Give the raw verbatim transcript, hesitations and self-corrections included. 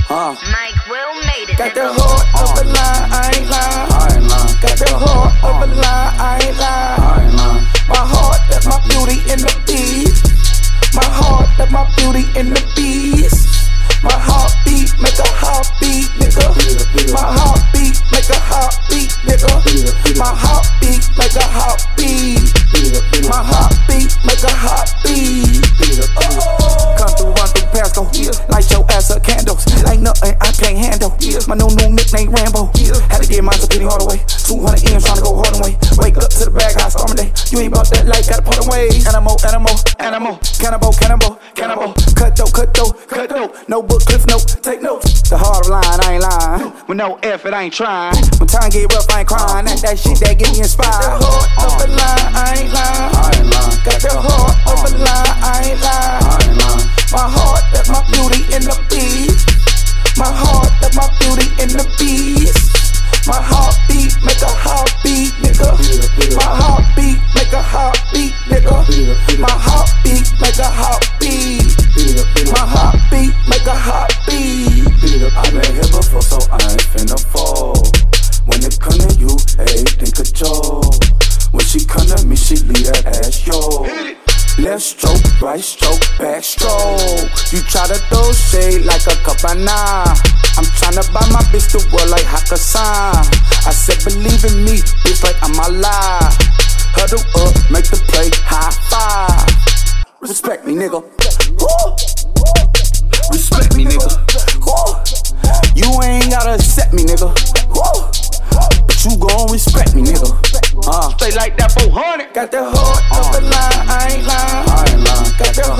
Uh. Mike Will made it. Got the heart of a line, I ain't lying. I ain't lying. Got the heart of a line, I ain't lying. I ain't lying. My heart, that's my beauty in the beast. My heart, that's my beauty in the beast. My heartbeat make a heartbeat, nigga. My heartbeat make a heartbeat, nigga. My heartbeat make a heartbeat. My heartbeat make a heartbeat. Come through, run through Pasco. Light your ass up candles. Ain't nothing I can't handle. My new new nickname Rambo. Had to get mine to Penny Hardaway. two hundred M's tryna go hard away. Wake up to the bag, high storm day. You ain't about that light, gotta put away. Animal, animal, animal. Cannibal, cannibal, cannibal. Cut though, cut though, cut though. No book, cliff note, take notes. The hard line, I ain't lying. With no effort, I ain't trying. When time get rough, I ain't crying. That, that shit that get me inspired. Got the heart of a line, I ain't lying. I ain't lying. Got the heart of a line, I ain't lying. I ain't lying. My heart, that's my beauty in the beast. My heart, that's my beauty in the beast. My heartbeat make a heartbeat, nigga. My heartbeat make a heartbeat, nigga. My heartbeat make a heartbeat. My heartbeat make a heartbeat. I've been here before, so I ain't finna fall. When it come to you, ain't in control. When she come to me, she leave that ass, yo. Left stroke, right stroke, back stroke. You try to throw shade like a cabana. I'm tryna buy my bitch the world like Hakkasan. I said believe in me, bitch, like I'm alive. Huddle up, make the play, high five. Respect me, nigga. Woo. Respect me, nigga. Woo. You ain't gotta accept me, nigga. Woo. But you gon' respect me, nigga. Uh. Stay like that four hundred. Got the heart of a line, I ain't lying. I ain't lying. Got the